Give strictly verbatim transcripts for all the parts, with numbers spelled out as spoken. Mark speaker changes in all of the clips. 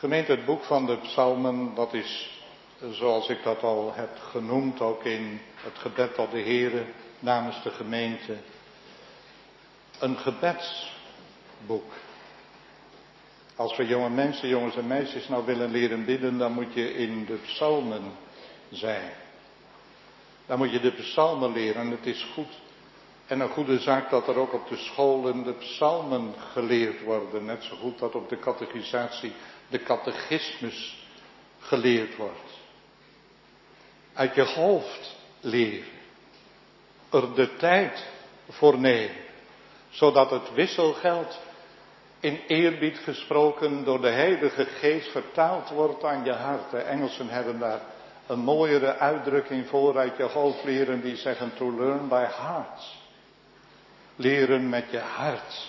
Speaker 1: Gemeente, het boek van de Psalmen, dat is, zoals ik dat al heb genoemd, ook in het gebed tot de Heere namens de gemeente, een gebedsboek. Als we jonge mensen, jongens en meisjes nou willen leren bidden, dan moet je in de Psalmen zijn. Dan moet je de Psalmen leren en het is goed. En een goede zaak dat er ook op de scholen de Psalmen geleerd worden. Net zo goed dat op de catechisatie de catechismus geleerd wordt. Uit je hoofd leren. Er de tijd voor nemen. Zodat het wisselgeld in eerbied gesproken door de Heilige Geest vertaald wordt aan je hart. De Engelsen hebben daar een mooiere uitdrukking voor, uit je hoofd leren, die zeggen to learn by heart. Leren met je hart.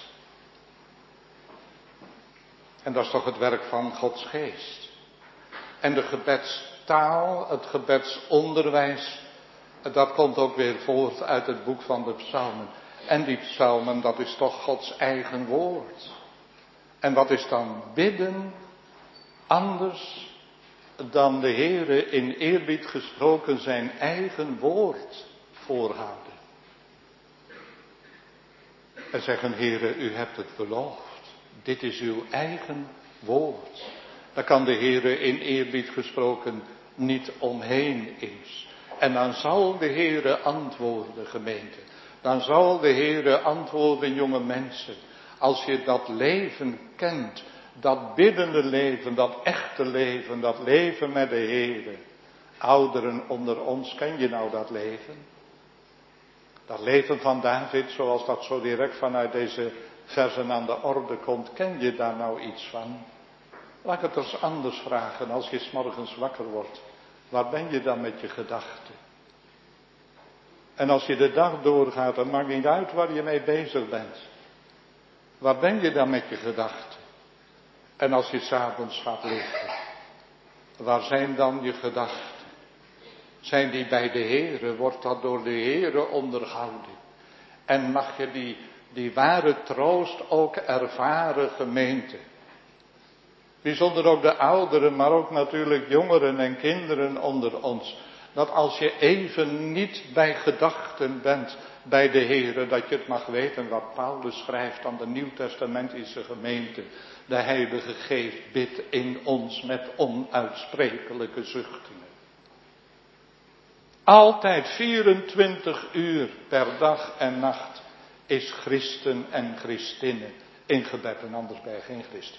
Speaker 1: En dat is toch het werk van Gods Geest. En de gebedstaal, het gebedsonderwijs, dat komt ook weer voort uit het boek van de Psalmen. En die Psalmen, dat is toch Gods eigen woord. En wat is dan bidden anders dan de Heere in eerbied gesproken zijn eigen woord voorhouden. En zeggen, Heere, u hebt het beloofd. Dit is uw eigen woord. Daar kan de Heere in eerbied gesproken niet omheen eens. En dan zal de Heere antwoorden, gemeente. Dan zal de Heere antwoorden, jonge mensen. Als je dat leven kent, dat biddende leven, dat echte leven, dat leven met de Heere. Ouderen onder ons, ken je nou dat leven? Dat leven van David, zoals dat zo direct vanuit deze versen aan de orde komt, ken je daar nou iets van? Laat ik het eens anders vragen, als je 's morgens wakker wordt, waar ben je dan met je gedachten? En als je de dag doorgaat, het maakt niet uit waar je mee bezig bent. Waar ben je dan met je gedachten? En als je 's avonds gaat liggen, waar zijn dan je gedachten? Zijn die bij de Heere? Wordt dat door de Heere onderhouden? En mag je die, die ware troost ook ervaren, gemeente? Bijzonder ook de ouderen, maar ook natuurlijk jongeren en kinderen onder ons. Dat als je even niet bij gedachten bent bij de Heere, dat je het mag weten wat Paulus schrijft aan de Nieuwtestamentische gemeente. De Heilige Geest bidt in ons met onuitsprekelijke zuchtingen. Altijd vierentwintig uur per dag en nacht is christen en christinne in gebed en anders ben je geen christen.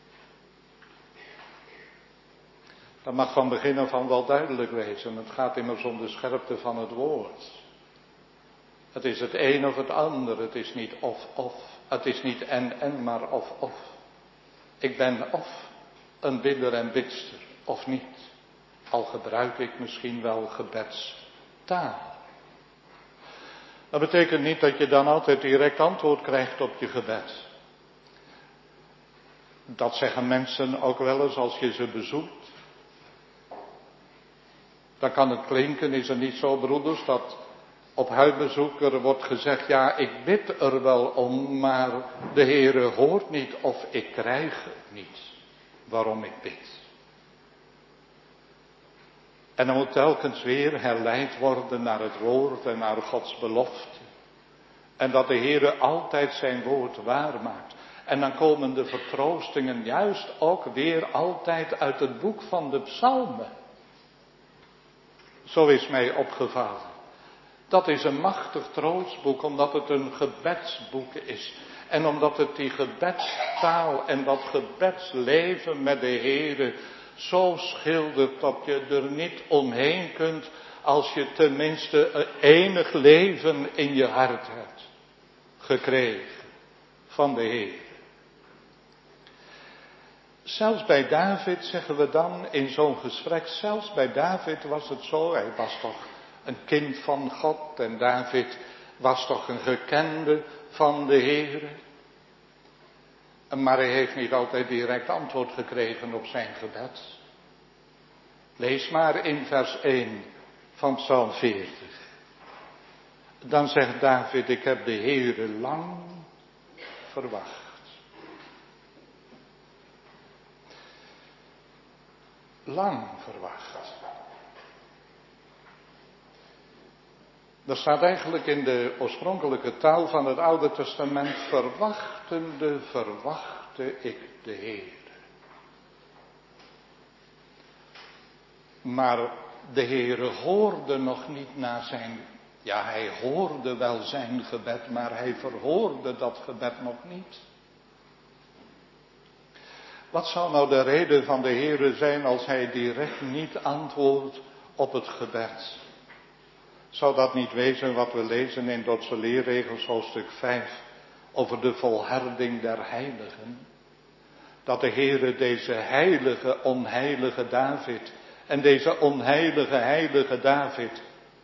Speaker 1: Dat mag van begin af aan wel duidelijk wezen. Het gaat immers om de scherpte van het woord. Het is het een of het ander. Het is niet of of. Het is niet en en, maar of of. Ik ben of een bidder en bidster of niet. Al gebruik ik misschien wel gebedstaal. Dat betekent niet dat je dan altijd direct antwoord krijgt op je gebed. Dat zeggen mensen ook wel eens als je ze bezoekt. Dan kan het klinken, is het niet zo, broeders, dat op huisbezoek er wordt gezegd, ja, ik bid er wel om, maar de Heere hoort niet of ik krijg niet waarom ik bid. En dan moet telkens weer herleid worden naar het woord en naar Gods belofte. En dat de Heere altijd zijn woord waarmaakt. En dan komen de vertroostingen juist ook weer altijd uit het boek van de Psalmen. Zo is mij opgevallen. Dat is een machtig troostboek, omdat het een gebedsboek is. En omdat het die gebedstaal en dat gebedsleven met de Heere zo schildert dat je er niet omheen kunt als je tenminste enig leven in je hart hebt gekregen van de Heer. Zelfs bij David, zeggen we dan in zo'n gesprek, zelfs bij David was het zo, hij was toch een kind van God en David was toch een gekende van de Heere. Maar hij heeft niet altijd direct antwoord gekregen op zijn gebed. Lees maar in vers één van Psalm veertig. Dan zegt David, ik heb de Heere lang verwacht. lang verwacht. Er staat eigenlijk in de oorspronkelijke taal van het Oude Testament: verwachtende verwachtte ik de Heer. Maar de Heere hoorde nog niet naar zijn, ja hij hoorde wel zijn gebed, maar hij verhoorde dat gebed nog niet. Wat zou nou de reden van de Heere zijn als hij direct niet antwoordt op het gebed? Zou dat niet wezen wat we lezen in Dordtse leerregels hoofdstuk vijf over de volharding der heiligen? Dat de Heere deze heilige, onheilige David en deze onheilige, heilige David,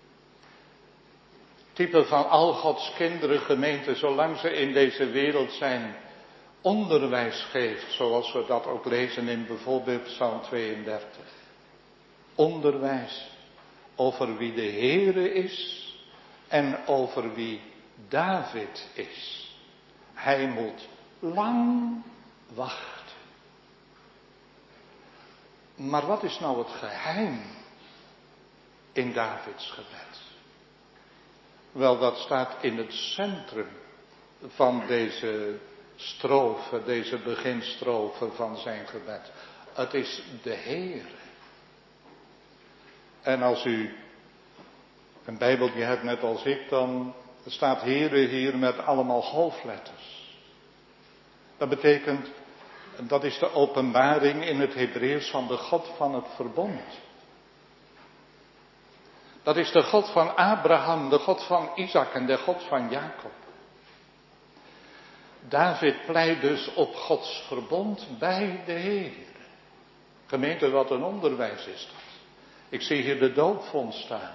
Speaker 1: type van al Gods kinderen, gemeente, zolang ze in deze wereld zijn, onderwijs geeft, zoals we dat ook lezen in bijvoorbeeld Psalm tweeëndertig. Onderwijs over wie de Heere is en over wie David is. Hij moet lang wachten. Maar wat is nou het geheim in Davids gebed? Wel, dat staat in het centrum van deze strofe, deze beginstrofe van zijn gebed. Het is de Heere. En als u een Bijbeltje hebt net als ik, dan staat Heere hier met allemaal hoofdletters. Dat betekent, dat is de openbaring in het Hebreeuws van de God van het verbond. Dat is de God van Abraham, de God van Isaac en de God van Jacob. David pleit dus op Gods verbond bij de Heer. Gemeente, wat een onderwijs is dat. Ik zie hier de doopvond staan.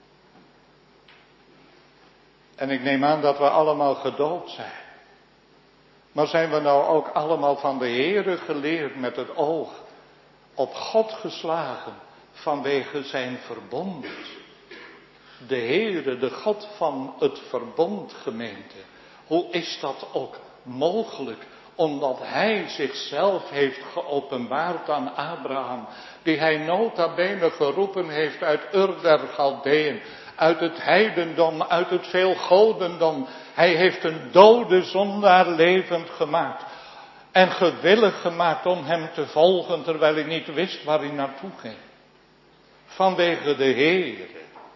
Speaker 1: En ik neem aan dat we allemaal gedoopt zijn. Maar zijn we nou ook allemaal van de Heere geleerd met het oog op God geslagen vanwege zijn verbond? De Heere, de God van het verbond, gemeente. Hoe is dat ook mogelijk? Omdat hij zichzelf heeft geopenbaard aan Abraham, die hij nota bene geroepen heeft uit Ur der Chaldeeën, uit het heidendom, uit het veelgodendom. Hij heeft een dode zondaar levend gemaakt en gewillig gemaakt om hem te volgen, terwijl hij niet wist waar hij naartoe ging. Vanwege de Heere.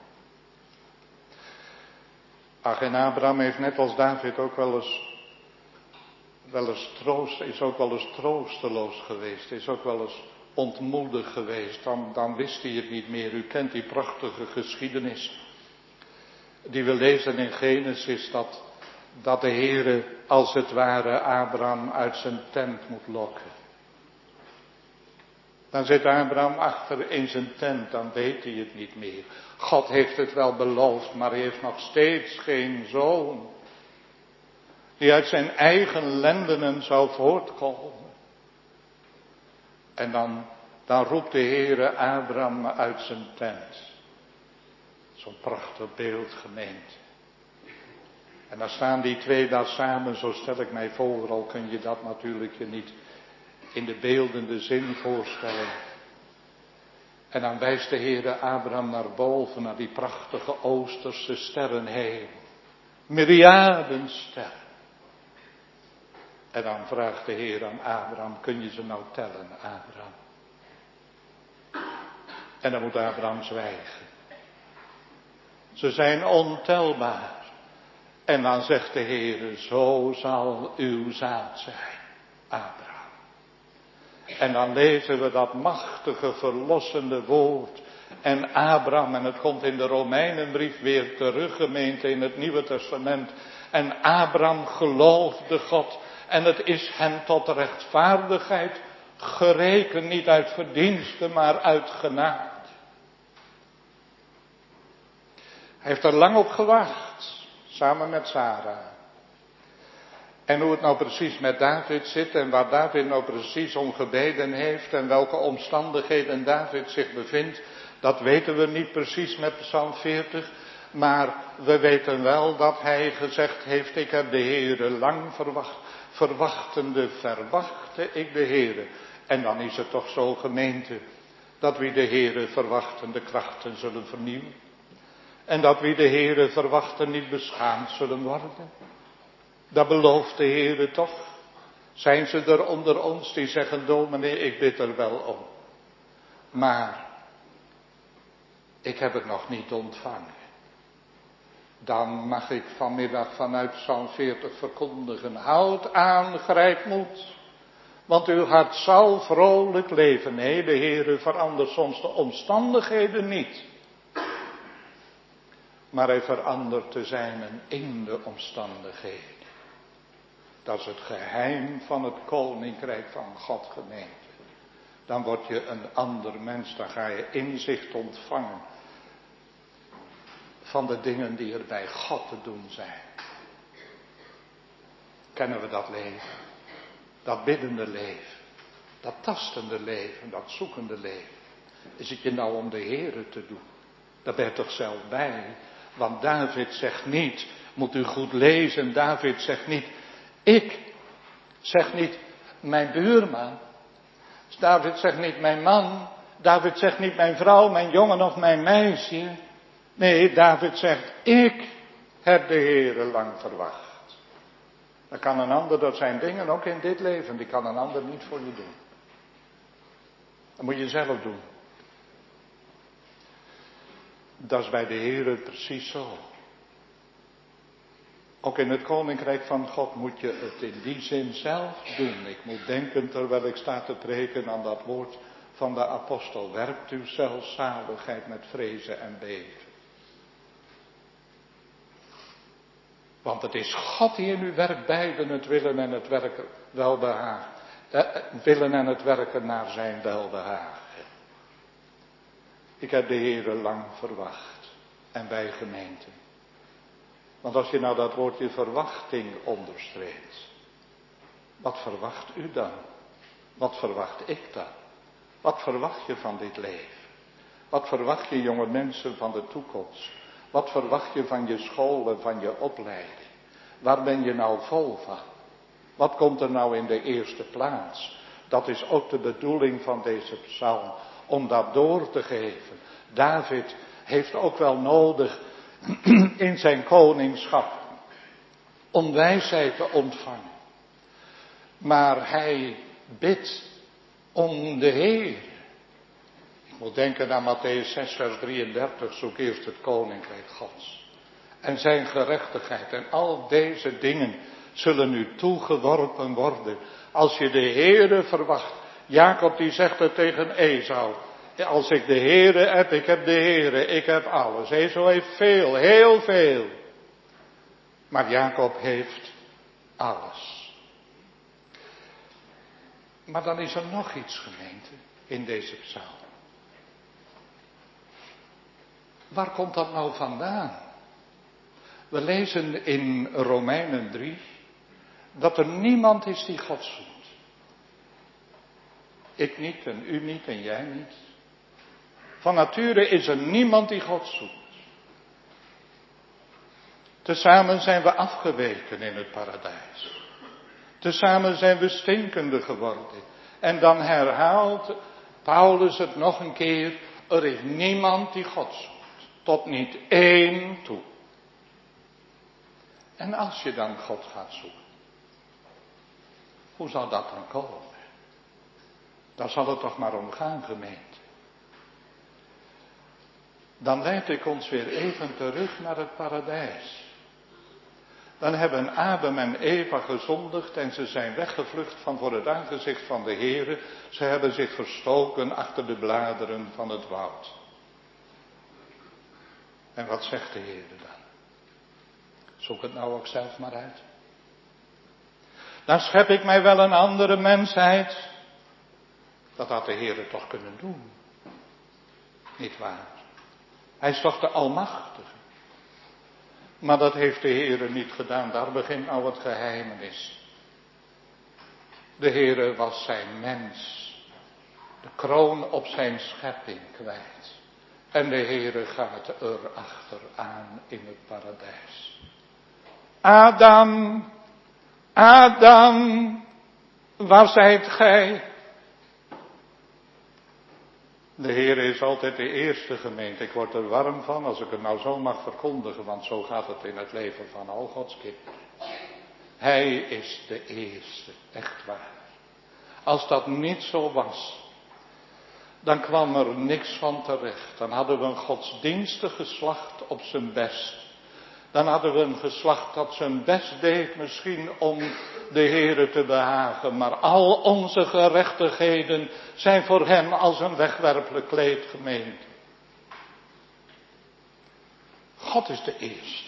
Speaker 1: Ach, en Abraham heeft net als David ook wel eens, wel eens troost, is ook wel eens troosteloos geweest, is ook wel eens ontmoedigd geweest. Dan, dan wist hij het niet meer. U kent die prachtige geschiedenis die we lezen in Genesis, dat, dat de Heere als het ware Abraham uit zijn tent moet lokken. Dan zit Abraham achter in zijn tent, dan weet hij het niet meer. God heeft het wel beloofd, maar hij heeft nog steeds geen zoon die uit zijn eigen lendenen zou voortkomen. En dan, dan roept de Heere Abraham uit zijn tent. Zo'n prachtig beeld, gemeente. En dan staan die twee daar samen, zo stel ik mij voor, al kun je dat natuurlijk je niet in de beeldende zin voorstellen. En dan wijst de Heere Abraham naar boven, naar die prachtige oosterse sterrenhemel. Myriaden sterren. En dan vraagt de Heer aan Abraham, kun je ze nou tellen, Abraham? En dan moet Abraham zwijgen. Ze zijn ontelbaar. En dan zegt de Heer, zo zal uw zaad zijn, Abraham. En dan lezen we dat machtige verlossende woord. En Abraham, en het komt in de Romeinenbrief weer terug, gemeente, in het Nieuwe Testament. En Abraham geloofde God. En het is hem tot rechtvaardigheid gerekend, niet uit verdiensten, maar uit genade. Hij heeft er lang op gewacht, samen met Sarah. En hoe het nou precies met David zit en waar David nou precies om gebeden heeft en welke omstandigheden David zich bevindt, dat weten we niet precies met Psalm veertig. Maar we weten wel dat hij gezegd heeft, ik heb de Heere lang verwacht. Verwachtende verwachtte ik de Heere. En dan is het toch zo, gemeente, Dat wie de Heere verwachten de krachten zullen vernieuwen. En dat wie de Heere verwachten niet beschaamd zullen worden. Dat belooft de Heere toch. Zijn ze er onder ons die zeggen, dominee, ik bid er wel om. Maar ik heb het nog niet ontvangen. Dan mag ik vanmiddag vanuit Psalm veertig verkondigen. Houd aan, grijp moed. Want uw hart zal vrolijk leven. Nee, de Heere verandert soms de omstandigheden niet. Maar hij verandert te zijn in de omstandigheden. Dat is het geheim van het koninkrijk van God, gemeente. Dan word je een ander mens, dan ga je inzicht ontvangen van de dingen die er bij God te doen zijn. Kennen we dat leven? Dat biddende leven, dat tastende leven, dat zoekende leven. Is het je nou om de Heere te doen? Daar ben je toch zelf bij. Want David zegt niet, moet u goed lezen, David zegt niet, ik, zegt niet mijn buurman. David zegt niet mijn man, David zegt niet mijn vrouw, mijn jongen of mijn meisje. Nee, David zegt, ik heb de Heere lang verwacht. Dan kan een ander, dat zijn dingen ook in dit leven, die kan een ander niet voor je doen. Dat moet je zelf doen. Dat is bij de Heere precies zo. Ook in het koninkrijk van God moet je het in die zin zelf doen. Ik moet denken terwijl ik sta te preken aan dat woord van de apostel. Werpt u zelf zaligheid met vrezen en beven. Want het is God die in u werkt, beiden het willen en het werken welbehagen. Eh, willen en het werken naar zijn welbehagen. Ik heb de Heere lang verwacht. En wij gemeenten. Want als je nou dat woordje verwachting onderstreept. Wat verwacht u dan? Wat verwacht ik dan? Wat verwacht je van dit leven? Wat verwacht je, jonge mensen, van de toekomst? Wat verwacht je van je school en van je opleiding? Waar ben je nou vol van? Wat komt er nou in de eerste plaats? Dat is ook de bedoeling van deze psalm. Om dat door te geven. David heeft ook wel nodig in zijn koningschap om wijsheid te ontvangen. Maar hij bidt om de Heer. Ik moet denken aan Mattheüs zes vers drieëndertig. Zoek eerst het koninkrijk Gods. En zijn gerechtigheid. En al deze dingen zullen u toegeworpen worden. Als je de Heere verwacht. Jacob die zegt het tegen Esau. Als ik de Heere heb, ik heb de Heere, ik heb alles. Esau heeft veel, heel veel. Maar Jacob heeft alles. Maar dan is er nog iets, gemeente, in deze psalm. Waar komt dat nou vandaan? We lezen in Romeinen drie dat er niemand is die God zoekt. Ik niet en u niet en jij niet. Van nature is er niemand die God zoekt. Tezamen zijn we afgeweken in het paradijs. Tezamen zijn we stinkende geworden. En dan herhaalt Paulus het nog een keer. Er is niemand die God zoekt. Tot niet één toe. En als je dan God gaat zoeken. Hoe zal dat dan komen? Daar zal het toch maar om gaan, gemeente. Dan leid ik ons weer even terug naar het paradijs. Dan hebben Adam en Eva gezondigd en ze zijn weggevlucht van voor het aangezicht van de Heere. Ze hebben zich verstoken achter de bladeren van het woud. En wat zegt de Heere dan? Zoek het nou ook zelf maar uit. Dan schep ik mij wel een andere mensheid. Dat had de Heere toch kunnen doen. Niet waar? Hij is toch de Almachtige. Maar dat heeft de Heere niet gedaan. Daar begint nou het geheimenis. De Heere was zijn mens. De kroon op zijn schepping kwijt. En de Heere gaat er achteraan in het paradijs. Adam, Adam, waar zijt gij? De Heer is altijd de eerste gemeente. Ik word er warm van als ik het nou zo mag verkondigen, want zo gaat het in het leven van al Gods kinderen. Hij is de eerste, echt waar. Als dat niet zo was, dan kwam er niks van terecht. Dan hadden we een godsdienstig geslacht op zijn best. Dan hadden we een geslacht dat zijn best deed misschien om de Heere te behagen. Maar al onze gerechtigheden zijn voor hem als een wegwerpelijk kleed, gemeente. God is de eerste.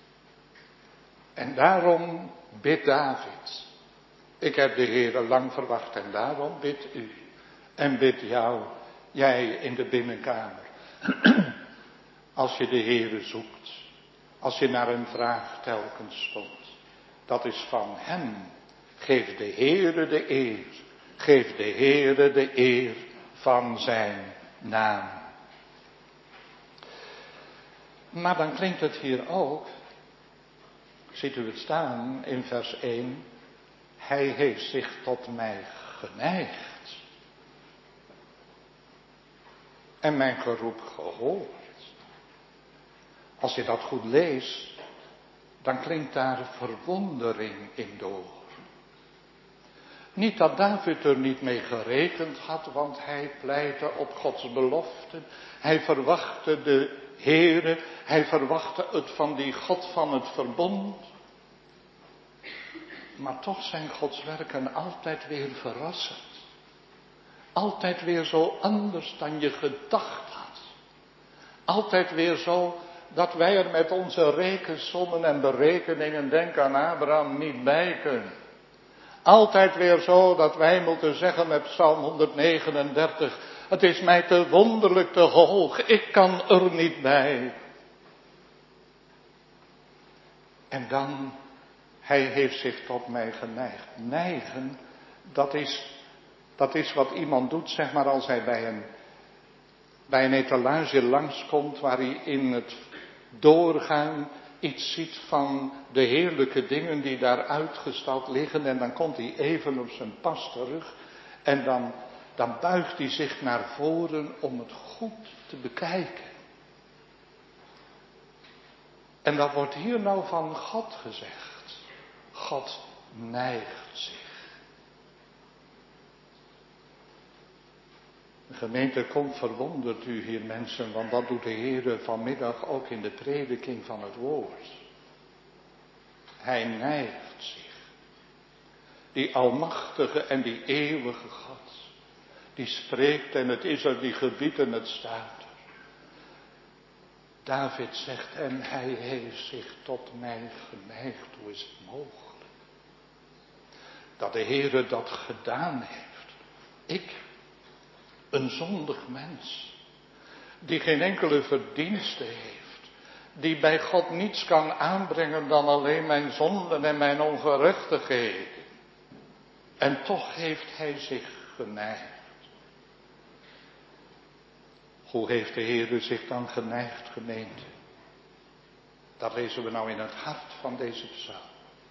Speaker 1: En daarom bidt David. Ik heb de Heere lang verwacht en daarom bidt u. En bidt jou, jij in de binnenkamer. Als je de Heere zoekt. Als je naar hem vraagt telkens stond. Dat is van hem. Geef de Heere de eer. Geef de Heere de eer van zijn naam. Maar dan klinkt het hier ook. Ziet u het staan in vers één. Hij heeft zich tot mij geneigd. En mijn geroep gehoord. Als je dat goed leest, dan klinkt daar verwondering in door. Niet dat David er niet mee gerekend had, want hij pleitte op Gods beloften. Hij verwachtte de Heere, hij verwachtte het van die God van het verbond. Maar toch zijn Gods werken altijd weer verrassend. Altijd weer zo anders dan je gedacht had. Altijd weer zo dat wij er met onze rekensommen en berekeningen, denk aan Abraham, niet bij kunnen. Altijd weer zo dat wij moeten zeggen met Psalm honderdnegenendertig, het is mij te wonderlijk te hoog, ik kan er niet bij. En dan, hij heeft zich tot mij geneigd. Neigen, dat is, dat is wat iemand doet, zeg maar, als hij bij een, bij een etalage langskomt waar hij in het doorgaan iets ziet van de heerlijke dingen die daar uitgestald liggen. En dan komt hij even op zijn pas terug. En dan, dan buigt hij zich naar voren om het goed te bekijken. En dat wordt hier nou van God gezegd. God neigt zich. De gemeente komt verwonderd u hier mensen, want dat doet de Heer vanmiddag ook in de prediking van het woord. Hij neigt zich. Die almachtige en die eeuwige God, die spreekt en het is er, die gebiedt en het staat er. David zegt, en hij heeft zich tot mij geneigd, hoe is het mogelijk? Dat de Heer dat gedaan heeft. Ik, een zondig mens, die geen enkele verdienste heeft, die bij God niets kan aanbrengen dan alleen mijn zonden en mijn ongerechtigheden. En toch heeft hij zich geneigd. Hoe heeft de Heer zich dan geneigd, gemeente? Dat lezen we nou in het hart van deze psalm.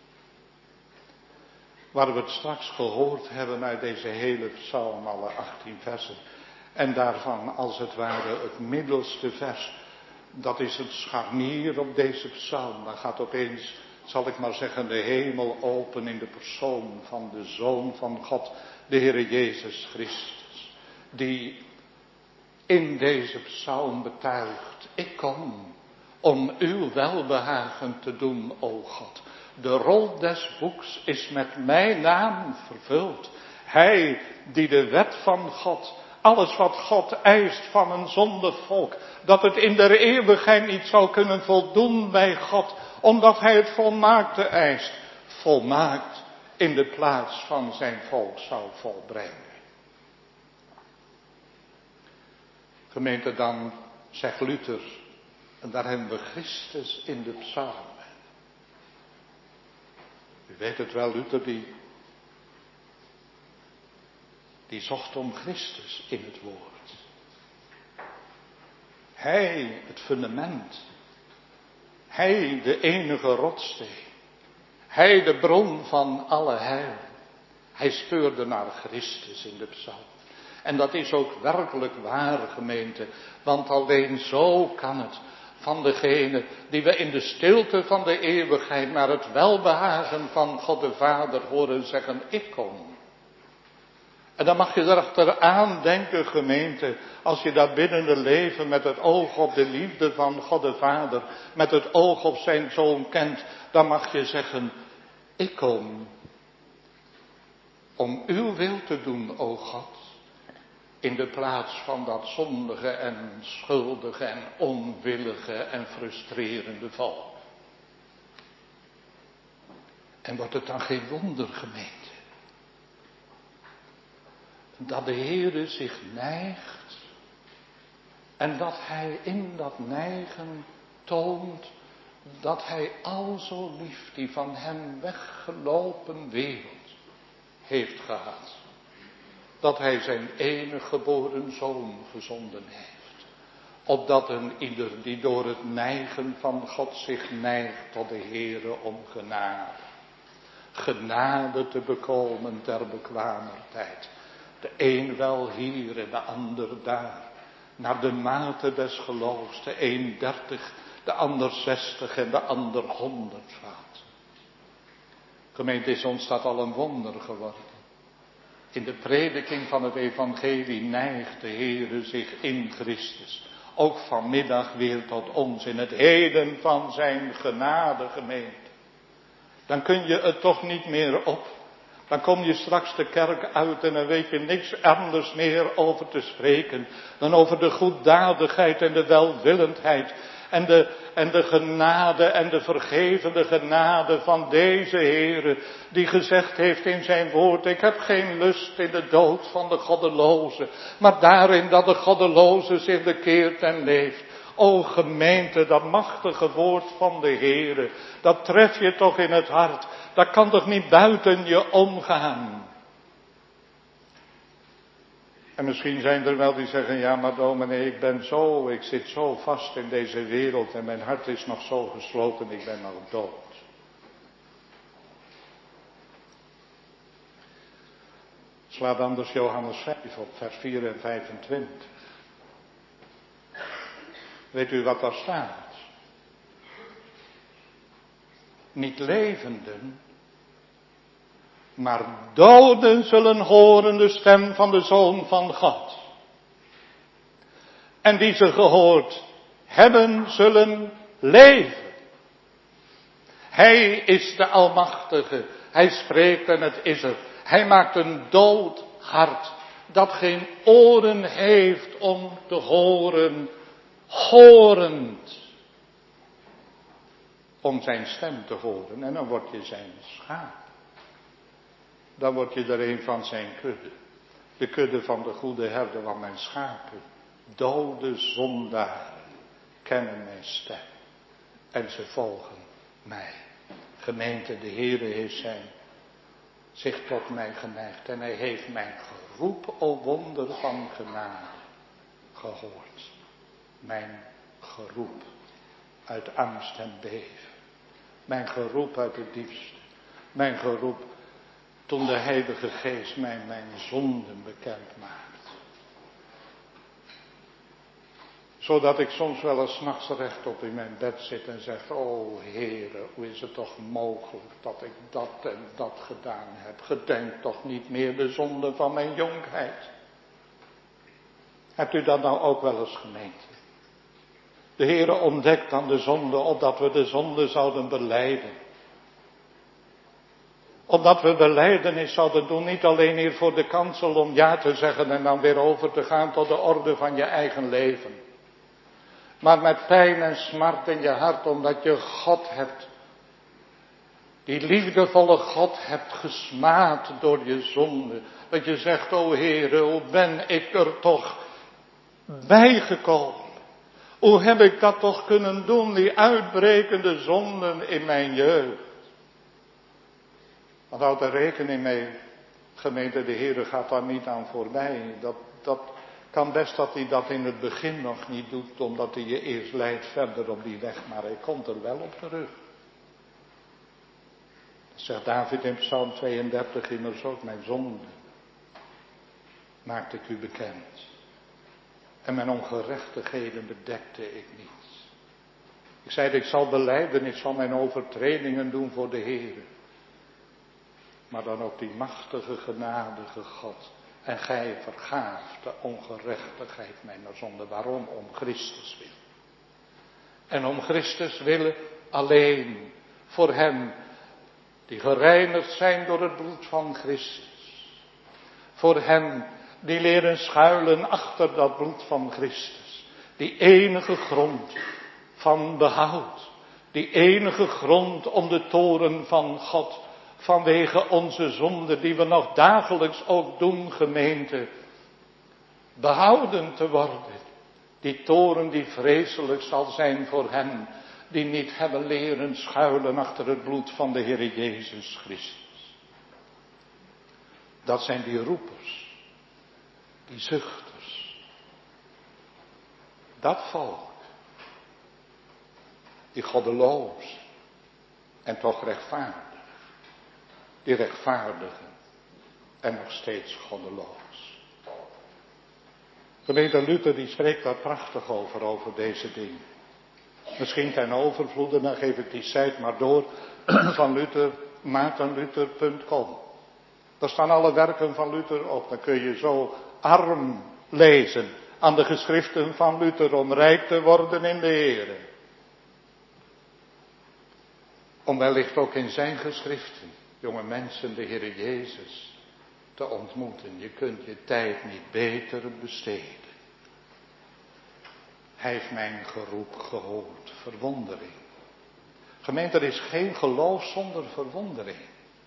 Speaker 1: Waar we het straks gehoord hebben uit deze hele psalm, alle achttien versen. En daarvan als het ware het middelste vers. Dat is het scharnier op deze psalm. Dan gaat opeens, zal ik maar zeggen, de hemel open in de persoon van de Zoon van God, de Heere Jezus Christus. Die in deze psalm betuigt, ik kom om uw welbehagen te doen, o God. De rol des boeks is met mijn naam vervuld. Hij die de wet van God, alles wat God eist van een zondig volk, dat het in de eeuwigheid niet zou kunnen voldoen bij God, omdat hij het volmaakte eist, volmaakt in de plaats van zijn volk zou volbrengen. Gemeente, dan zegt Luther, en daar hebben we Christus in de psalmen. U weet het wel, Luther die, die zocht om Christus in het woord. Hij, het fundament. Hij, de enige rotssteen. Hij, de bron van alle heil. Hij speurde naar Christus in de psalm. En dat is ook werkelijk waar, gemeente. Want alleen zo kan het van degene die we in de stilte van de eeuwigheid naar het welbehagen van God de Vader horen zeggen, ik kom. En dan mag je erachteraan denken, gemeente, als je daar binnende leven met het oog op de liefde van God de Vader, met het oog op zijn Zoon kent, dan mag je zeggen, ik kom om uw wil te doen, o God, in de plaats van dat zondige en schuldige en onwillige en frustrerende volk. En wordt het dan geen wonder, gemeente, dat de Heere zich neigt en dat Hij in dat neigen toont dat Hij al zo lief die van Hem weggelopen wereld heeft gehad. Dat Hij zijn enige geboren Zoon gezonden heeft. Opdat een ieder die door het neigen van God zich neigt tot de Heere om genade. Genade te bekomen ter bekwamer tijd. De een wel hier en de ander daar. Naar de mate des geloofs. De een dertig, de ander zestig en de ander honderdvoud. Gemeente, is ons dat al een wonder geworden. In de prediking van het evangelie neigt de Heere zich in Christus. Ook vanmiddag weer tot ons in het heden van zijn genade, gemeente. Dan kun je het toch niet meer op. Dan kom je straks de kerk uit en dan weet je niks anders meer over te spreken dan over de goeddadigheid en de welwillendheid en de, en de genade en de vergevende genade van deze Heere die gezegd heeft in zijn woord, ik heb geen lust in de dood van de goddeloze, maar daarin dat de goddeloze zich bekeert en leeft. O gemeente, dat machtige woord van de Heere, dat tref je toch in het hart. Dat kan toch niet buiten je omgaan. En misschien zijn er wel die zeggen, ja maar dominee, ik ben zo, ik zit zo vast in deze wereld en mijn hart is nog zo gesloten, ik ben nog dood. Sla dan dus Johannes vijf op, vers vier en vijfentwintig. Weet u wat daar staat? Niet levenden, maar doden zullen horen de stem van de Zoon van God. En die ze gehoord hebben, zullen leven. Hij is de Almachtige. Hij spreekt en het is er. Hij maakt een dood hart dat geen oren heeft om te horen, horend. Om zijn stem te horen. En dan word je zijn schaap. Dan word je er een van zijn kudde. De kudde van de goede herder, want mijn schapen, dode zondaren, kennen mijn stem. En ze volgen mij. Gemeente, de Heere heeft zijn, zich tot mij geneigd. En hij heeft mijn geroep, o wonder van genade, gehoord. Mijn geroep uit angst en beven. Mijn geroep uit het diepste. Mijn geroep toen de Heilige Geest mij mijn zonden bekend maakt. Zodat ik soms wel eens 's nachts rechtop in mijn bed zit en zeg, o Heere, hoe is het toch mogelijk dat ik dat en dat gedaan heb. Gedenk toch niet meer de zonde van mijn jonkheid. Hebt u dat nou ook wel eens gemeend? De Heere ontdekt dan de zonde, opdat we de zonde zouden belijden. Opdat we belijdenis zouden doen, niet alleen hier voor de kansel om ja te zeggen en dan weer over te gaan tot de orde van je eigen leven. Maar met pijn en smart in je hart, omdat je God hebt, die liefdevolle God hebt gesmaad door je zonde. Dat je zegt, o Heere, hoe ben ik er toch bijgekomen? Hoe heb ik dat toch kunnen doen, die uitbrekende zonden in mijn jeugd? Want houd er rekening mee, gemeente, de Heere gaat daar niet aan voorbij. Dat, dat kan best dat hij dat in het begin nog niet doet, omdat hij je eerst leidt verder op die weg, maar hij komt er wel op terug. Dat zegt David in Psalm tweeëndertig immers ook, mijn zonde. maakte ik u bekend. En mijn ongerechtigheden bedekte ik niet. Ik zei, ik zal belijden, ik zal mijn overtredingen doen voor de Heere. Maar dan ook die machtige, genadige God. En gij vergaaft de ongerechtigheid mijner zonde. Waarom? Om Christus wil. En om Christus willen alleen. Voor hen die gereinigd zijn door het bloed van Christus. Voor hen die leren schuilen achter dat bloed van Christus. Die enige grond van behoud. Die enige grond om de toren van God. Vanwege onze zonde die we nog dagelijks ook doen, gemeente. Behouden te worden. Die toren die vreselijk zal zijn voor hen. Die niet hebben leren schuilen achter het bloed van de Heer Jezus Christus. Dat zijn die roepers. Die zuchters. Dat volk. Die goddeloos. En toch rechtvaardig. Die rechtvaardigen. En nog steeds goddeloos. Gemeente Luther die spreekt daar prachtig over, over deze dingen. Misschien ten overvloede, dan geef ik die site maar door van Luther, maartenluther punt com. Daar staan alle werken van Luther op. Dan kun je zo arm lezen aan de geschriften van Luther om rijk te worden in de Heere. Om wellicht ook in zijn geschriften, jonge mensen, de Heere Jezus te ontmoeten. Je kunt je tijd niet beter besteden. Hij heeft mijn geroep gehoord. Verwondering. Gemeente, er is geen geloof zonder verwondering.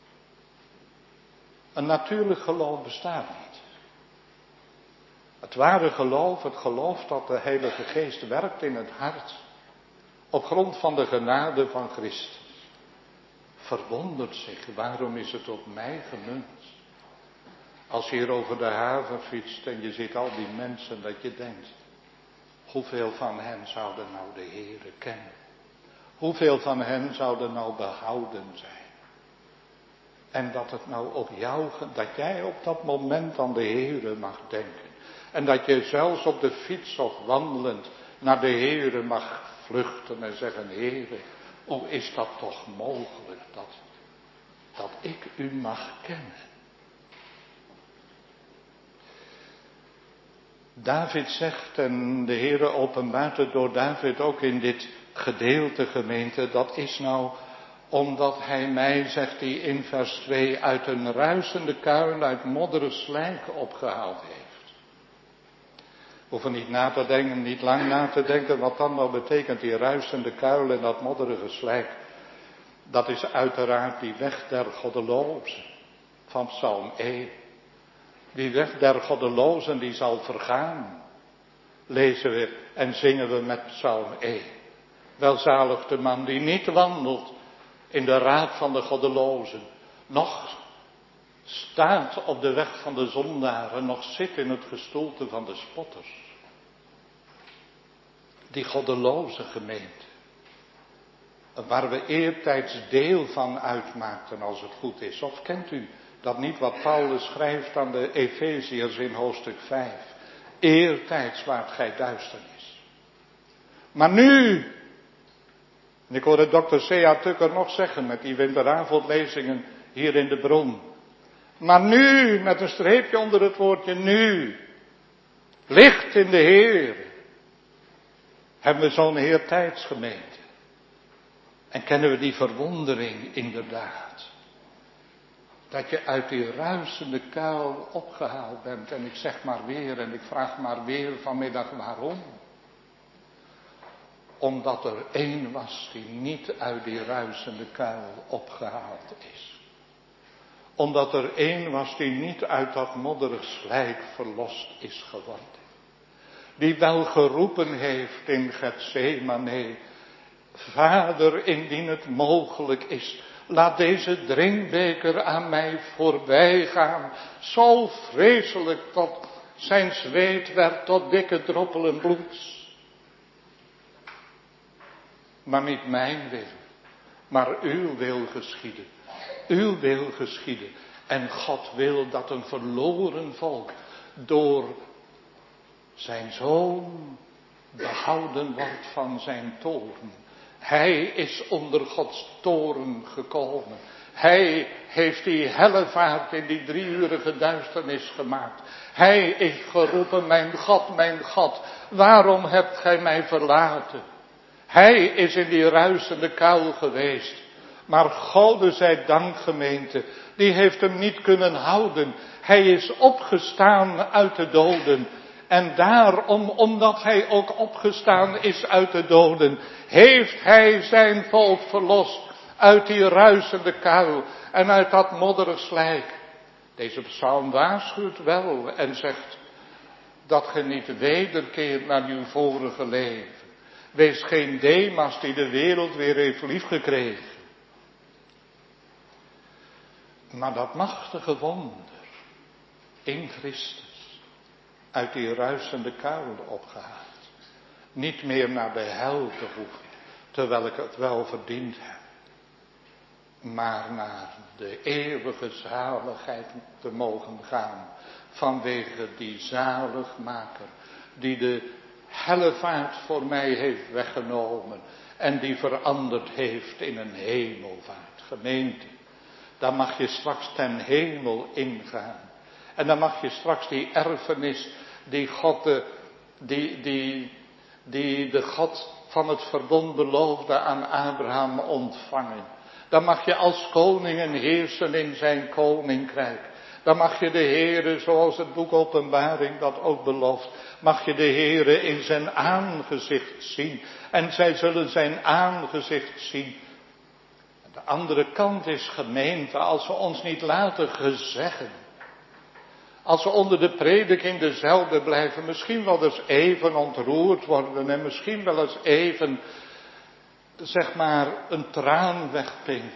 Speaker 1: Een natuurlijk geloof bestaat niet. Het ware geloof, het geloof dat de Heilige Geest werkt in het hart. Op grond van de genade van Christus. Verwondert zich, waarom is het op mij gemunt? Als je hier over de haven fietst en je ziet al die mensen, dat je denkt. Hoeveel van hen zouden nou de Heere kennen? Hoeveel van hen zouden nou behouden zijn? En dat het nou op jou, dat jij op dat moment aan de Heere mag denken. En dat je zelfs op de fiets of wandelend naar de Heere mag vluchten en zeggen, Heere, hoe is dat toch mogelijk dat, dat ik u mag kennen? David zegt, en de Heere openbaart het door David ook in dit gedeelte, gemeente, dat is nou omdat hij mij, zegt hij in vers twee, uit een ruisende kuil, uit modderen slijk opgehaald heeft. We hoeven niet na te denken, niet lang na te denken, wat dan wel betekent, die ruisende kuil en dat modderige slijk. Dat is uiteraard die weg der goddelozen van Psalm één. Die weg der goddelozen die zal vergaan. Lezen we en zingen we met Psalm één. Welzalig de man die niet wandelt in de raad van de goddelozen. Nog staat op de weg van de zondaren. Nog zit in het gestoelte van de spotters. Die goddeloze gemeente. Waar we eertijds deel van uitmaakten als het goed is. Of kent u dat niet wat Paulus schrijft aan de Efeziërs in hoofdstuk vijf. Eertijds waart gij duisternis. Maar nu. En ik hoorde dokter C A Tucker nog zeggen met die winteravondlezingen hier in de bron. Maar nu, met een streepje onder het woordje nu. Licht in de Heer. Hebben we zo'n heertijdsgemeente. En kennen we die verwondering inderdaad. Dat je uit die ruisende kuil opgehaald bent. En ik zeg maar weer en ik vraag maar weer vanmiddag waarom. Omdat er één was die niet uit die ruisende kuil opgehaald is. Omdat er één was die niet uit dat modderig slijk verlost is geworden. Die wel geroepen heeft in Getsemane. Vader, indien het mogelijk is, laat deze drinkbeker aan mij voorbij gaan. Zo vreselijk tot zijn zweet werd tot dikke droppelen bloeds. Maar niet mijn wil, maar uw wil geschieden. Uw wil geschieden. En God wil dat een verloren volk door zijn Zoon behouden wordt van zijn toorn. Hij is onder Gods toorn gekomen. Hij heeft die hellevaart in die drieurige duisternis gemaakt. Hij heeft geroepen, mijn God, mijn God, waarom hebt gij mij verlaten? Hij is in die ruisende kuil geweest. Maar Gode zij dank, gemeente, die heeft hem niet kunnen houden. Hij is opgestaan uit de doden. En daarom, omdat hij ook opgestaan is uit de doden, heeft hij zijn volk verlost uit die ruisende kuil en uit dat modderig slijk. Deze psalm waarschuwt wel en zegt dat ge niet wederkeert naar uw vorige leven. Wees geen Demas die de wereld weer heeft liefgekregen. Maar dat machtige wonder in Christus, uit die ruisende kuil opgehaald. Niet meer naar de hel te hoeven, terwijl ik het wel verdiend heb. Maar naar de eeuwige zaligheid te mogen gaan. Vanwege die zaligmaker, die de hellevaart voor mij heeft weggenomen. En die veranderd heeft in een hemelvaart. Gemeente, daar mag je straks ten hemel ingaan. En dan mag je straks die erfenis, die God, de, die, die, die de God van het verbond beloofde aan Abraham ontvangen. Dan mag je als koningen heersen in zijn koninkrijk. Dan mag je de Heere, zoals het boek Openbaring dat ook belooft, mag je de Heere in zijn aangezicht zien. En zij zullen zijn aangezicht zien. De andere kant is, gemeente, als we ons niet laten gezeggen. Als we onder de prediking dezelfde blijven, misschien wel eens even ontroerd worden en misschien wel eens even, zeg maar, een traan wegpinken.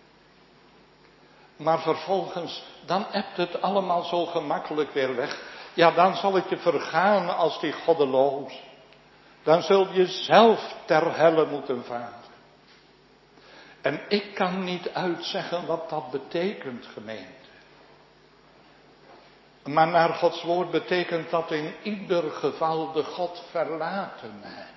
Speaker 1: Maar vervolgens, dan hebt het allemaal zo gemakkelijk weer weg. Ja, dan zal het je vergaan als die goddeloos. Dan zul je zelf ter helle moeten varen. En ik kan niet uitzeggen wat dat betekent, gemeente. Maar naar Gods woord betekent dat in ieder geval de Godverlatenheid.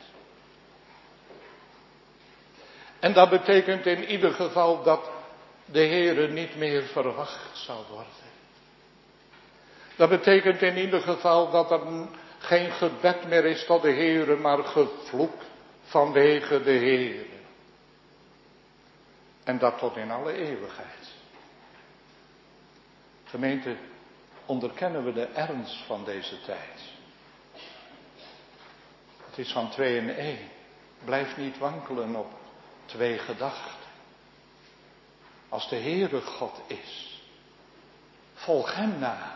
Speaker 1: En dat betekent in ieder geval dat de Heere niet meer verwacht zal worden. Dat betekent in ieder geval dat er geen gebed meer is tot de Heere, maar gevloek vanwege de Heere. En dat tot in alle eeuwigheid. Gemeente, onderkennen we de ernst van deze tijd. Het is van twee in één. Blijf niet wankelen op twee gedachten. Als de Heere God is, volg hem na.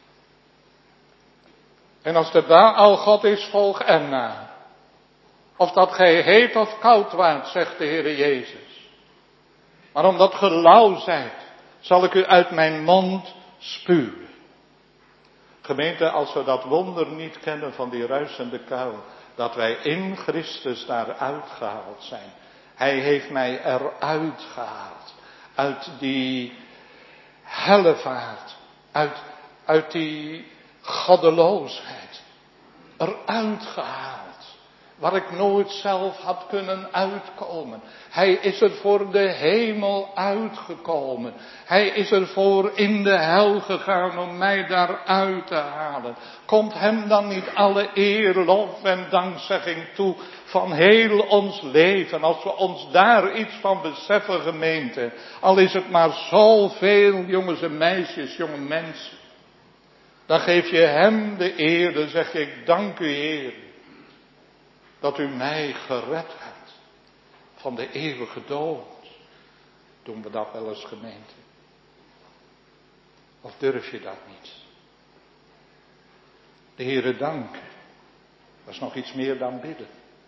Speaker 1: En als de Baal God is, volg hem na. Of dat gij heet of koud waart, zegt de Heere Jezus. Maar omdat ge lauw zijt, zal ik u uit mijn mond spuwen. Gemeente, als we dat wonder niet kennen van die ruisende kuil, dat wij in Christus daaruit gehaald zijn. Hij heeft mij eruit gehaald. Uit die hellevaart. Uit, uit die goddeloosheid. Eruit gehaald. Waar ik nooit zelf had kunnen uitkomen. Hij is er voor de hemel uitgekomen. Hij is er voor in de hel gegaan om mij daaruit te halen. Komt hem dan niet alle eer, lof en dankzegging toe van heel ons leven. Als we ons daar iets van beseffen, gemeente. Al is het maar zoveel, jongens en meisjes, jonge mensen. Dan geef je hem de eer, dan zeg je, ik dank u, Heer. Dat u mij gered hebt van de eeuwige dood. Doen we dat wel eens, gemeente? Of durf je dat niet? De Heere danken. Dat is nog iets meer dan bidden.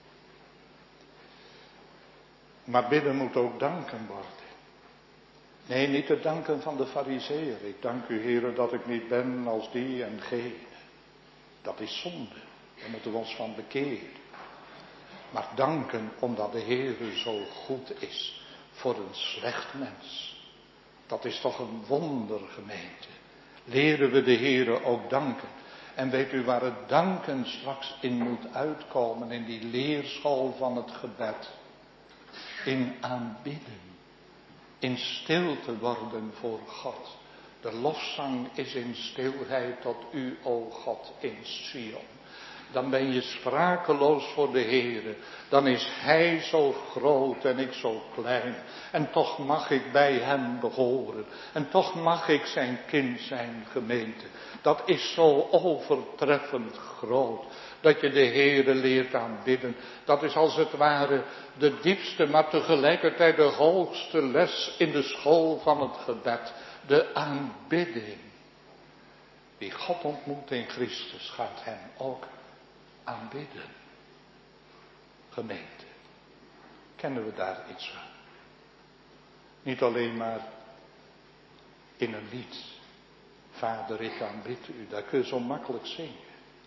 Speaker 1: Maar bidden moet ook danken worden. Nee, niet het danken van de Farizeeën. Ik dank u, Heere, dat ik niet ben als die en gene. Dat is zonde. Daar moeten we ons van bekeren. Maar danken omdat de Heere zo goed is voor een slecht mens. Dat is toch een wonder, gemeente. Leren we de Heere ook danken. En weet u waar het danken straks in moet uitkomen, in die leerschool van het gebed? In aanbidden, in stilte worden voor God. De lofzang is in stilheid tot u, o God, in Sion. Dan ben je sprakeloos voor de Heere. Dan is Hij zo groot en ik zo klein. En toch mag ik bij Hem behoren. En toch mag ik zijn kind zijn, gemeente. Dat is zo overtreffend groot. Dat je de Heere leert aanbidden. Dat is als het ware de diepste, maar tegelijkertijd de hoogste les in de school van het gebed. De aanbidding. Wie God ontmoet in Christus gaat Hem ook aanbidden. Gemeente, kennen we daar iets van? Niet alleen maar in een lied. Vader, ik aanbid u. Dat kun je zo makkelijk zingen.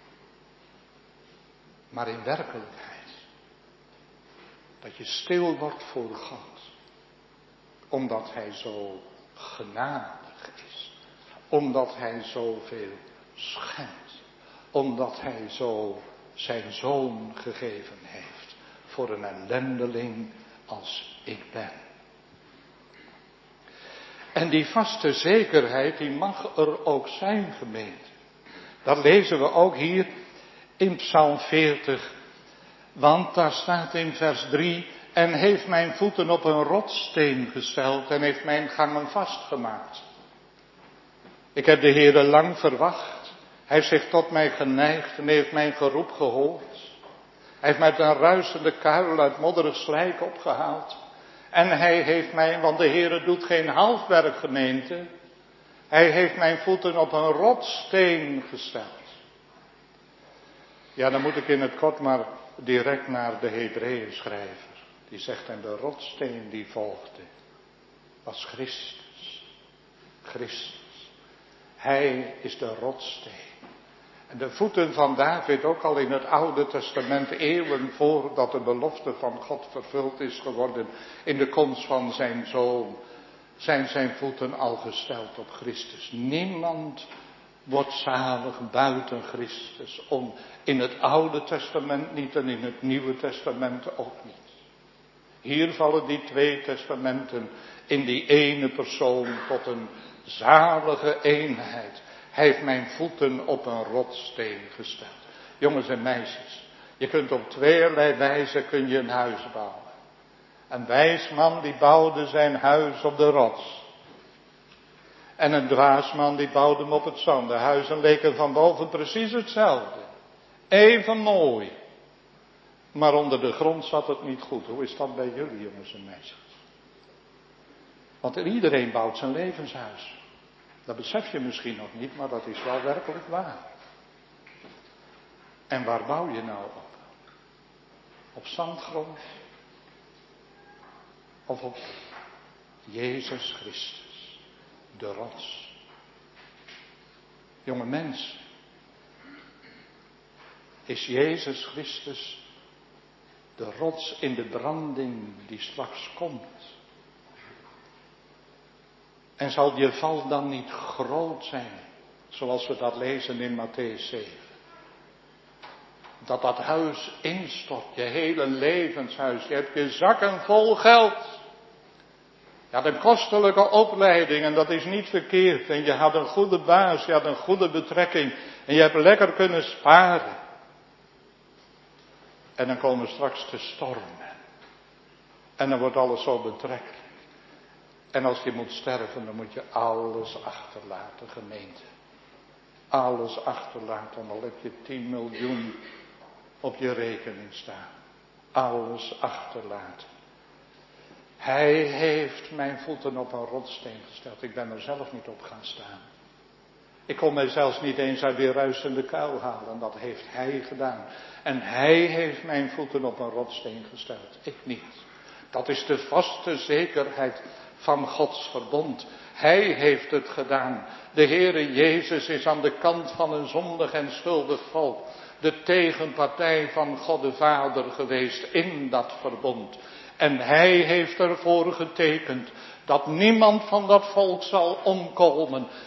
Speaker 1: Maar in werkelijkheid. Dat je stil wordt voor God. Omdat Hij zo genadig is. Omdat Hij zoveel schenkt. Omdat Hij zo zijn zoon gegeven heeft. Voor een ellendeling als ik ben. En die vaste zekerheid, die mag er ook zijn, gemeente. Dat lezen we ook hier in Psalm veertig. Want daar staat in vers drie. En heeft mijn voeten op een rotssteen gesteld en heeft mijn gangen vastgemaakt. Ik heb de Heere lang verwacht. Hij heeft zich tot mij geneigd en heeft mijn geroep gehoord. Hij heeft mij uit een ruisende kuil uit modderig slijk opgehaald. En hij heeft mij, want de Heere doet geen halfwerk, gemeente. Hij heeft mijn voeten op een rotsteen gesteld. Ja, dan moet ik in het kort maar direct naar de Hebreeën schrijver. Die zegt, en de rotsteen die volgde, was Christus. Christus. Hij is de rotsteen. En de voeten van David, ook al in het Oude Testament, eeuwen voordat de belofte van God vervuld is geworden in de komst van zijn Zoon, zijn zijn voeten al gesteld op Christus. Niemand wordt zalig buiten Christus, om in het Oude Testament niet en in het Nieuwe Testament ook niet. Hier vallen die twee testamenten in die ene persoon tot een zalige eenheid. Hij heeft mijn voeten op een rotsteen gesteld. Jongens en meisjes, je kunt op tweeërlei wijze kun je een huis bouwen. Een wijs man die bouwde zijn huis op de rots. En een dwaas man die bouwde hem op het zand. De huizen leken van boven precies hetzelfde. Even mooi. Maar onder de grond zat het niet goed. Hoe is dat bij jullie, jongens en meisjes? Want iedereen bouwt zijn levenshuis. Dat besef je misschien nog niet, maar dat is wel werkelijk waar. En waar bouw je nou op? Op zandgrond? Of op Jezus Christus, de rots? Jonge mens, is Jezus Christus de rots in de branding die straks komt? En zal je val dan niet groot zijn, zoals we dat lezen in Mattheüs zeven? Dat dat huis instort, je hele levenshuis. Je hebt je zakken vol geld. Je had een kostelijke opleiding en dat is niet verkeerd. En je had een goede baas, je had een goede betrekking. En je hebt lekker kunnen sparen. En dan komen straks de stormen. En dan wordt alles zo betrekkelijk. En als je moet sterven, dan moet je alles achterlaten, gemeente. Alles achterlaten, al heb je tien miljoen op je rekening staan. Alles achterlaten. Hij heeft mijn voeten op een rotsteen gesteld. Ik ben er zelf niet op gaan staan. Ik kon mij zelfs niet eens uit die ruisende kuil halen. Dat heeft hij gedaan. En hij heeft mijn voeten op een rotsteen gesteld. Ik niet. Dat is de vaste zekerheid van Gods verbond. Hij heeft het gedaan. De Heere Jezus is aan de kant van een zondig en schuldig volk de tegenpartij van God de Vader geweest in dat verbond. En hij heeft ervoor getekend dat niemand van dat volk zal omkomen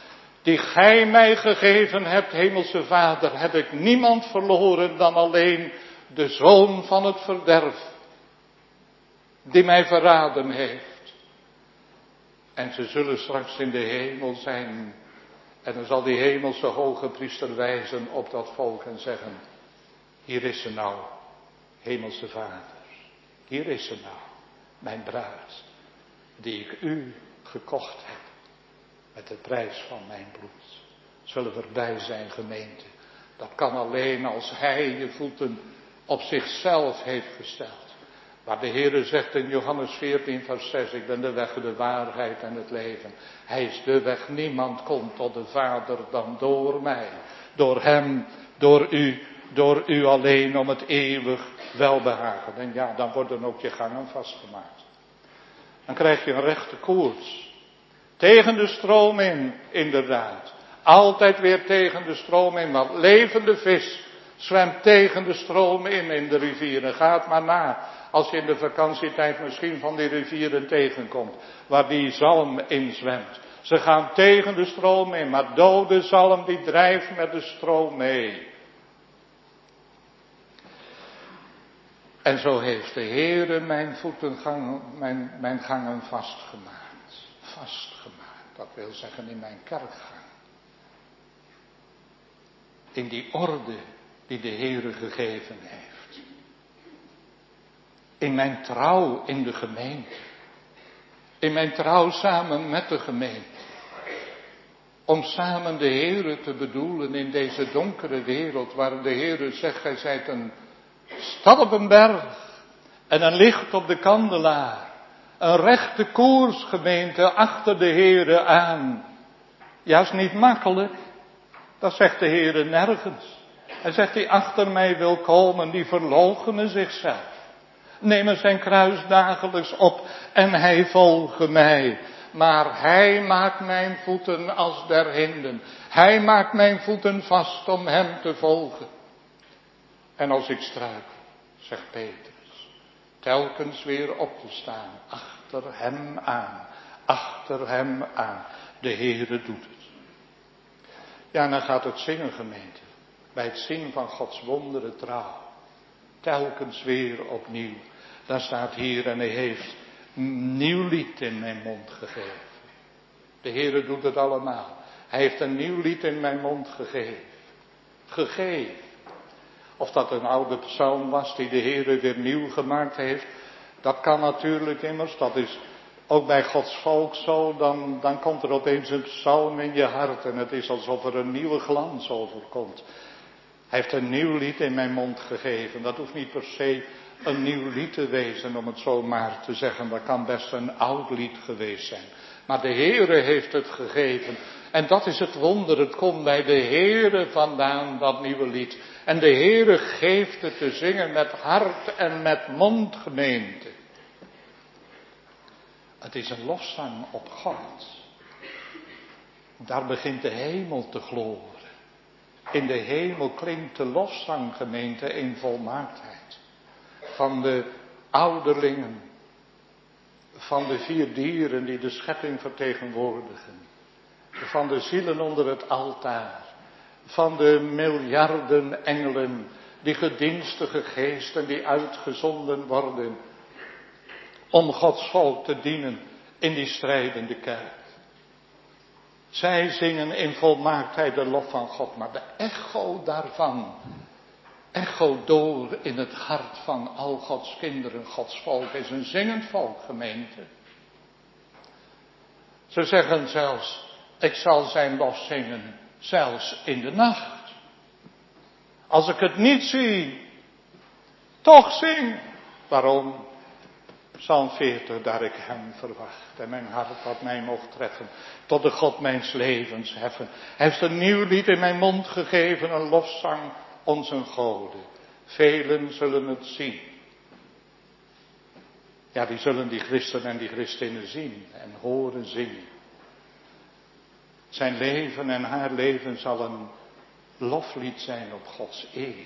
Speaker 1: die gij mij gegeven hebt, hemelse Vader, heb ik niemand verloren dan alleen de zoon van het verderf, die mij verraden heeft. En ze zullen straks in de hemel zijn. En dan zal die hemelse hoge priester wijzen op dat volk en zeggen, hier is ze nou, hemelse Vader. Hier is ze nou, mijn bruid, die ik u gekocht heb met de prijs van mijn bloed. Zullen we erbij zijn, gemeente? Dat kan alleen als hij je voeten op zichzelf heeft gesteld. Waar de Heere zegt in Johannes veertien vers zes, ik ben de weg, de waarheid en het leven. Hij is de weg, niemand komt tot de Vader dan door mij. Door hem, door u, door u alleen om het eeuwig welbehagen. En ja, dan worden ook je gangen vastgemaakt. Dan krijg je een rechte koers. Tegen de stroom in, inderdaad. Altijd weer tegen de stroom in, want levende vis zwemt tegen de stroom in, in de rivieren. Ga het maar na, als je in de vakantietijd misschien van die rivieren tegenkomt, waar die zalm in zwemt. Ze gaan tegen de stroom in, maar dode zalm die drijft met de stroom mee. En zo heeft de Heere mijn voetengang, mijn, mijn gangen vastgemaakt. Vastgemaakt, dat wil zeggen in mijn kerkgang. In die orde die de Heere gegeven heeft. In mijn trouw in de gemeente. In mijn trouw samen met de gemeente. Om samen de Heere te bedoelen in deze donkere wereld, waar de Heere zegt, gij zijt een stad op een berg en een licht op de kandelaar. Een rechte koers, gemeente, achter de Heere aan. Ja, is niet makkelijk. Dat zegt de Heere nergens. Hij zegt, die achter mij wil komen, die verloochenen zichzelf. Nemen zijn kruis dagelijks op en hij volge mij. Maar hij maakt mijn voeten als der hinden. Hij maakt mijn voeten vast om hem te volgen. En als ik struikel, zegt Petrus, telkens weer op te staan, achter hem aan, achter hem aan. De Heere doet het. Ja, en dan gaat het zingen, gemeente. Bij het zingen van Gods wonderen trouw. Telkens weer opnieuw. Daar staat hier, en hij heeft een nieuw lied in mijn mond gegeven. De Heere doet het allemaal. Hij heeft een nieuw lied in mijn mond gegeven. Gegeven. Of dat een oude psalm was die de Heere weer nieuw gemaakt heeft. Dat kan natuurlijk immers. Dat is ook bij Gods volk zo. Dan, dan komt er opeens een psalm in je hart. En het is alsof er een nieuwe glans overkomt. Hij heeft een nieuw lied in mijn mond gegeven. Dat hoeft niet per se een nieuw lied te wezen, om het zo maar te zeggen. Dat kan best een oud lied geweest zijn. Maar de Heere heeft het gegeven. En dat is het wonder. Het komt bij de Heere vandaan, dat nieuwe lied. En de Heere geeft het te zingen met hart en met mond, gemeente. Het is een lofzang op God. Daar begint de hemel te gloren. In de hemel klinkt de lofzang, gemeente, in volmaaktheid. Van de ouderlingen. Van de vier dieren die de schepping vertegenwoordigen. Van de zielen onder het altaar. Van de miljarden engelen. Die gedienstige geesten die uitgezonden worden. Om Gods volk te dienen in die strijdende kerk. Zij zingen in volmaaktheid de lof van God. Maar de echo daarvan. Echo door in het hart van al Gods kinderen. Gods volk is een zingend volk, gemeente. Ze zeggen zelfs, ik zal zijn lof zingen, zelfs in de nacht. Als ik het niet zie, toch zing. Waarom? Psalm veertig, daar ik hem verwacht. En mijn hart wat mij mocht treffen. Tot de God mijns levens heffen. Hij heeft een nieuw lied in mijn mond gegeven. Een lofzang onze Gode. Velen zullen het zien. Ja, die zullen die christen en die christinnen zien. En horen zingen. Zijn leven en haar leven zal een loflied zijn op Gods eer.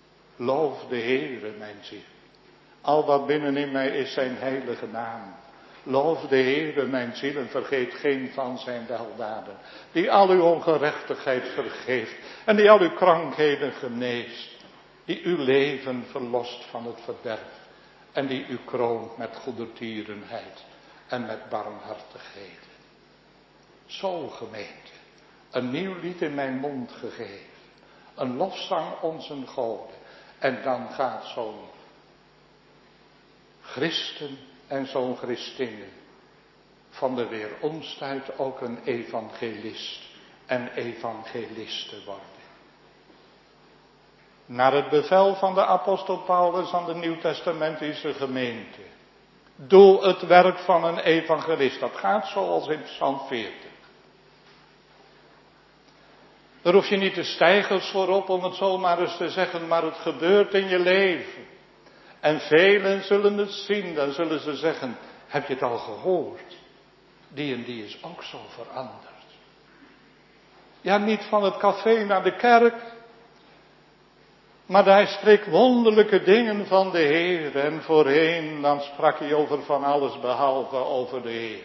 Speaker 1: Loof de Heere, mijn ziel. Al wat binnenin mij is zijn heilige naam. Loof de Heere, mijn ziel, en vergeet geen van zijn weldaden. Die al uw ongerechtigheid vergeeft en die al uw krankheden geneest. Die uw leven verlost van het verderf en die u kroont met goedertierenheid en met barmhartigheden. Zo gemeente, een nieuw lied in mijn mond gegeven, een lofzang onze goden. En dan gaat zo'n christen en zo'n christinne van de weeromstuit ook een evangelist en evangeliste worden. Naar het bevel van de apostel Paulus aan de Nieuwtestamentische gemeente. Doe het werk van een evangelist. Dat gaat zoals in Psalm veertig. Daar hoef je niet de steigers voor op om het zomaar eens te zeggen, maar het gebeurt in je leven. En velen zullen het zien, dan zullen ze zeggen, heb je het al gehoord? Die en die is ook zo veranderd. Ja, niet van het café naar de kerk, maar hij spreekt wonderlijke dingen van de Heer. En voorheen, dan sprak hij over van alles behalve over de Heer.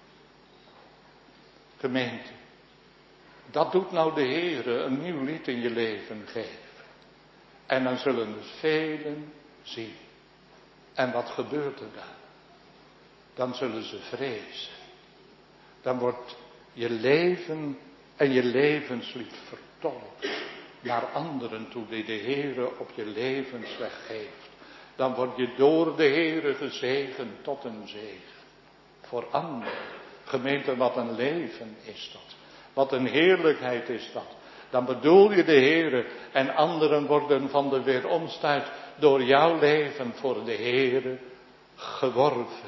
Speaker 1: Gemeente, dat doet nou de Heer, een nieuw lied in je leven geven. En dan zullen er velen zien. En wat gebeurt er dan? Dan zullen ze vrezen. Dan wordt je leven en je levenslied vertolkt naar anderen toe die de Heere op je levensweg geeft. Dan word je door de Heere gezegend tot een zegen. Voor anderen. Gemeente, wat een leven is dat. Wat een heerlijkheid is dat. Dan bedoel je de Heere en anderen worden van de weeromstuit door jouw leven voor de Heere geworven.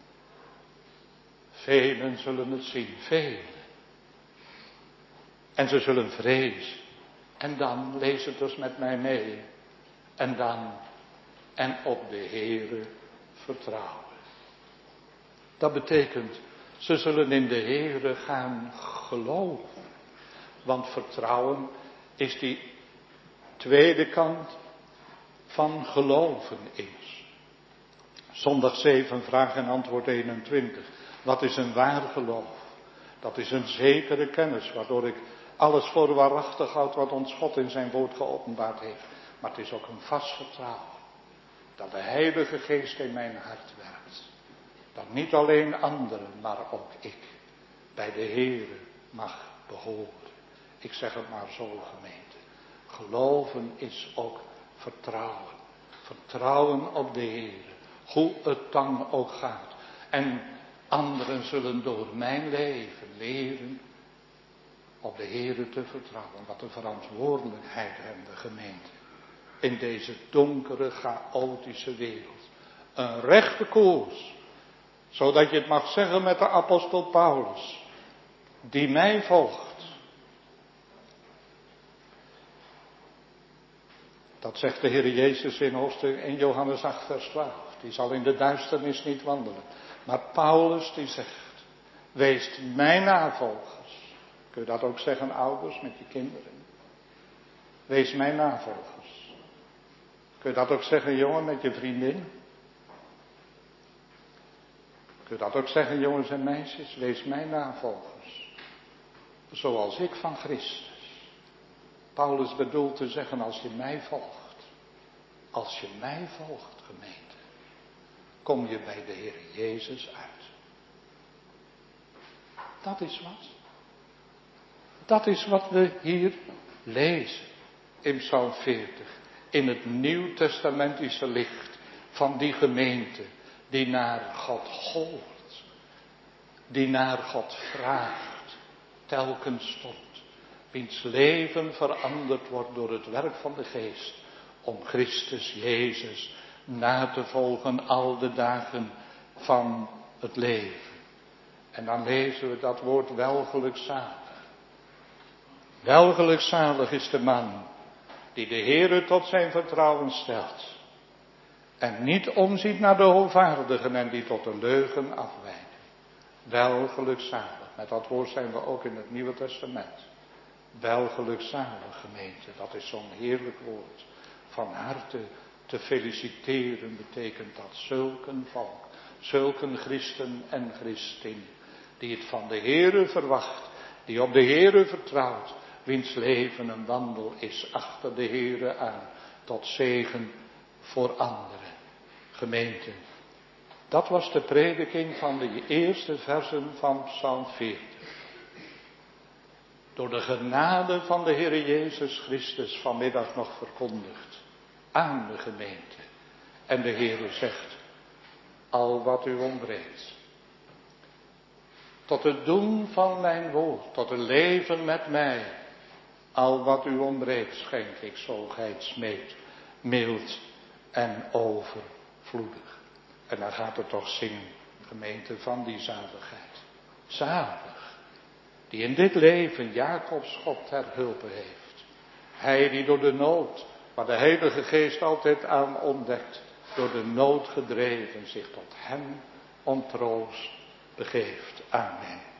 Speaker 1: Velen zullen het zien, velen. En ze zullen vrezen. En dan, lees het dus met mij mee. En dan, en op de Heere vertrouwen. Dat betekent, ze zullen in de Heere gaan geloven. Want vertrouwen is die tweede kant van geloven is. Zondag zeven, vraag en antwoord eenentwintig. Wat is een waar geloof? Dat is een zekere kennis, waardoor ik alles voor waarachtig houd wat ons God in zijn woord geopenbaard heeft. Maar het is ook een vast vertrouwen. Dat de Heilige Geest in mijn hart werkt. Dat niet alleen anderen, maar ook ik bij de Heere mag behoren. Ik zeg het maar zo, gemeente. Geloven is ook vertrouwen. Vertrouwen op de Heere. Hoe het dan ook gaat. En anderen zullen door mijn leven leren op de Heere te vertrouwen. Wat een verantwoordelijkheid hebben de gemeente. In deze donkere, chaotische wereld. Een rechte koers. Zodat je het mag zeggen met de apostel Paulus. Die mij volgt. Dat zegt de Heer Jezus in hoofdstuk in Johannes acht vers twaalf. Die zal in de duisternis niet wandelen. Maar Paulus die zegt. Wees mijn navolgers. Kun je dat ook zeggen, ouders, met je kinderen? Wees mijn navolgers. Kun je dat ook zeggen, jongen, met je vriendin? Kun je dat ook zeggen, jongens en meisjes? Wees mijn navolgers. Zoals ik van Christus. Paulus bedoelt te zeggen, als je mij volgt. Als je mij volgt, gemeente. Kom je bij de Heer Jezus uit. Dat is wat. Dat is wat we hier lezen. In Psalm veertig. In het Nieuwtestamentische licht van die gemeente. Die naar God hoort. Die naar God vraagt. Telkens stond. Wiens leven veranderd wordt door het werk van de Geest. Om Christus Jezus na te volgen al de dagen van het leven. En dan lezen we dat woord welgelukzalig. Welgelukzalig is de man die de Heere tot zijn vertrouwen stelt. En niet omziet naar de hoogvaardigen en die tot de leugen afwijken. Welgelukzalig. Met dat woord zijn we ook in het Nieuwe Testament. Welgelukzalig, gemeente. Dat is zo'n heerlijk woord. Van harte te feliciteren betekent dat zulk een volk. Zulke christen en christin die het van de Heere verwacht, die op de Heere vertrouwt, wiens leven een wandel is achter de Heere aan, tot zegen voor anderen. Gemeente, dat was de prediking van de eerste versen van Psalm veertig. Door de genade van de Heere Jezus Christus vanmiddag nog verkondigd aan de gemeente. En de Heere zegt, al wat u ontbreekt, tot het doen van mijn woord, tot het leven met mij, al wat u ontbreekt schenk ik zo gij het smeekt, mild en overvloedig. En dan gaat het toch zingen, gemeente, van die zaligheid. Zalig, die in dit leven Jacobs God ter hulpe heeft. Hij die door de nood, waar de Heilige Geest altijd aan ontdekt, door de nood gedreven zich tot hem om troost begeeft. Amen.